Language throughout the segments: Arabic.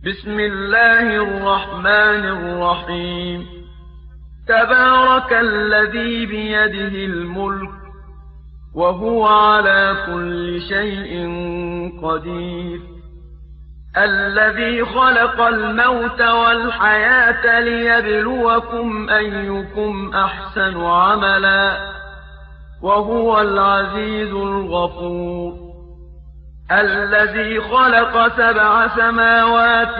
بسم الله الرحمن الرحيم تبارك الذي بيده الملك وهو على كل شيء قدير الذي خلق الموت والحياة ليبلوكم أيكم أحسن عملا وهو العزيز الغفور الذي خلق 7 سماوات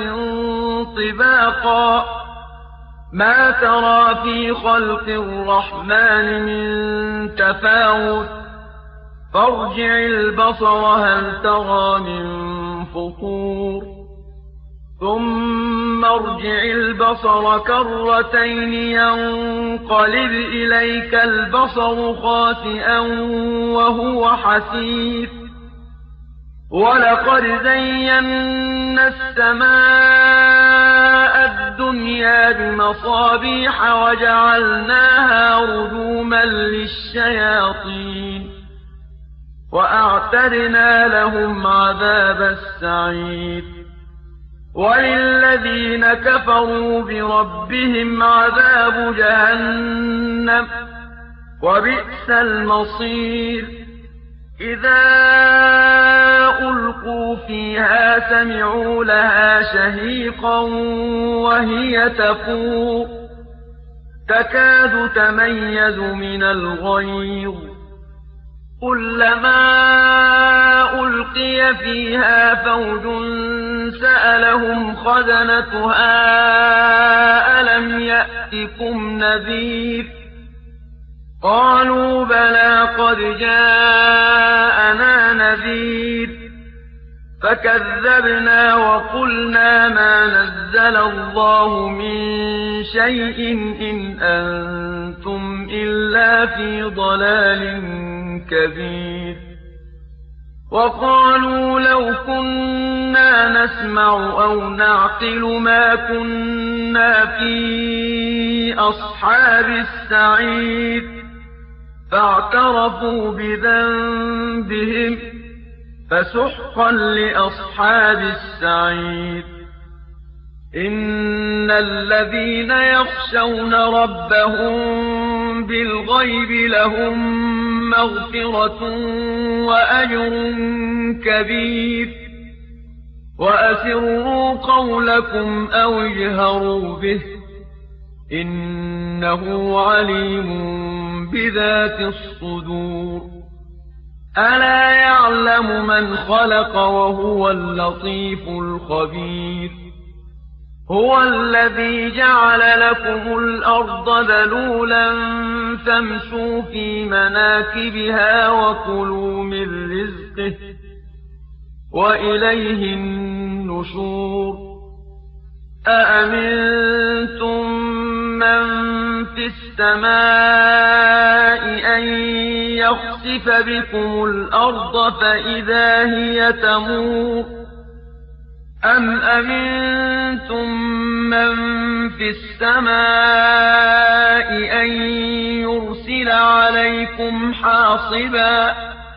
طباقا ما ترى في خلق الرحمن من تفاوت فارجع البصر هل ترى من فطور ثم ارجع البصر كرتين ينقلب إليك البصر خاسئا وهو حسير ولقد زينا السماء الدنيا بمصابيح وجعلناها رجوما للشياطين وأعتدنا لهم عذاب السعير وللذين كفروا بربهم عذاب جهنم وبئس المصير إذا ألقوا فيها سمعوا لها شهيقا وهي تفور تكاد تميز من الغيظ كلما ألقي فيها فوج سألهم خزنتها ألم يأتكم نذير قالوا بلى قد جاءنا نذير فكذبنا وقلنا ما نزل الله من شيء إن أنتم إلا في ضلال كبير وقالوا لو كنا نسمع أو نعقل ما كنا في أصحاب السعير فاعترفوا بذنبهم فسحقا لأصحاب السعير إن الذين يخشون ربهم بالغيب لهم مغفرة وأجر كبير وأسروا قولكم أو اجهروا به إنه عليم بذات الصدور ألا يعلم من خلق وهو اللطيف الخبير هو الذي جعل لكم الأرض ذلولا فامشوا في مناكبها وكلوا من رزقه وإليه النشور أأمنتم من في السماء أن يخسف بكم الأرض فإذا هي تمور أم أمنتم من في السماء أن يرسل عليكم حاصبا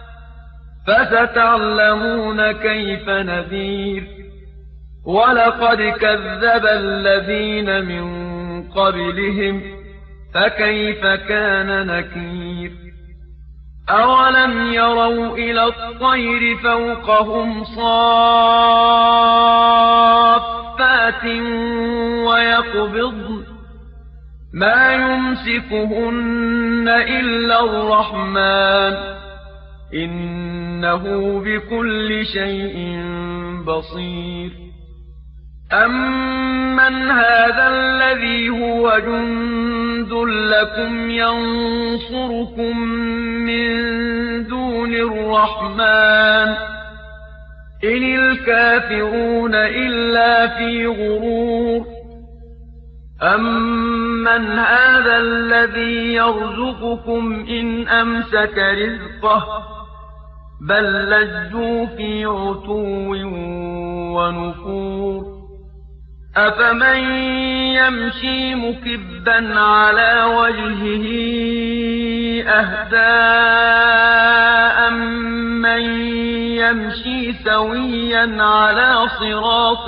فستعلمون كيف نذير ولقد كذب الذين من قبلهم فكيف كان نكير أولم يروا إلى الطير فوقهم صافات ويقبضن ما يمسكهن إلا الرحمن إنه بكل شيء بصير أمن هذا الذي هو جند لكم ينصركم من دون الرحمن إن الكافرون إلا في غرور أمن هذا الذي يرزقكم إن أمسك رزقه بل لجوا في عتو ونفور أفمن يمشي مكبا على وجهه أهدى أمن يمشي سويا على صراط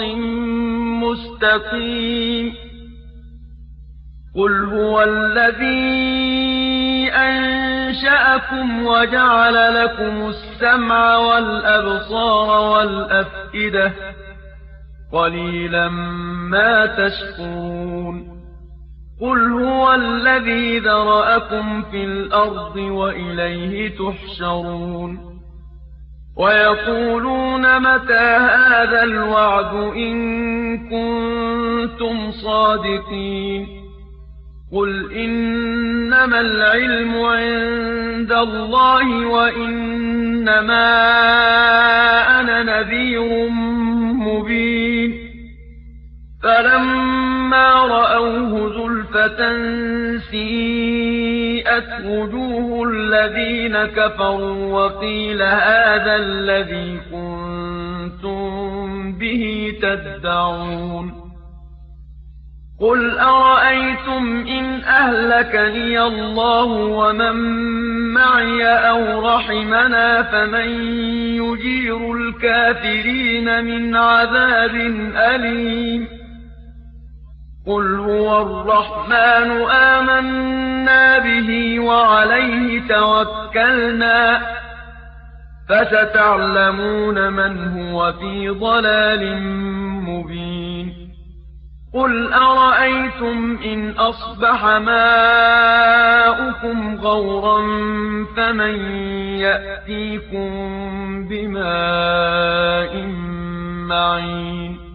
مستقيم قل هو الذي أنشأكم وجعل لكم السمع والأبصار والأفئدة قليلا ما تشكرون قل هو الذي ذرأكم في الأرض وإليه تحشرون ويقولون متى هذا الوعد إن كنتم صادقين قل إنما العلم عند الله وإنما أنا نذير مبين فلما رأوه زلفة سيئت وجوه الذين كفروا وقيل هذا الذي كنتم به تدعون قل أرأيتم إن أهلكني الله ومن معي أو رحمنا فمن يجير الكافرين من عذاب أليم قل هو الرحمن آمنا به وعليه توكلنا فستعلمون من هو في ضلال مبين قل أرأيتم إن أصبح ماؤكم غورا فمن يأتيكم بماء معين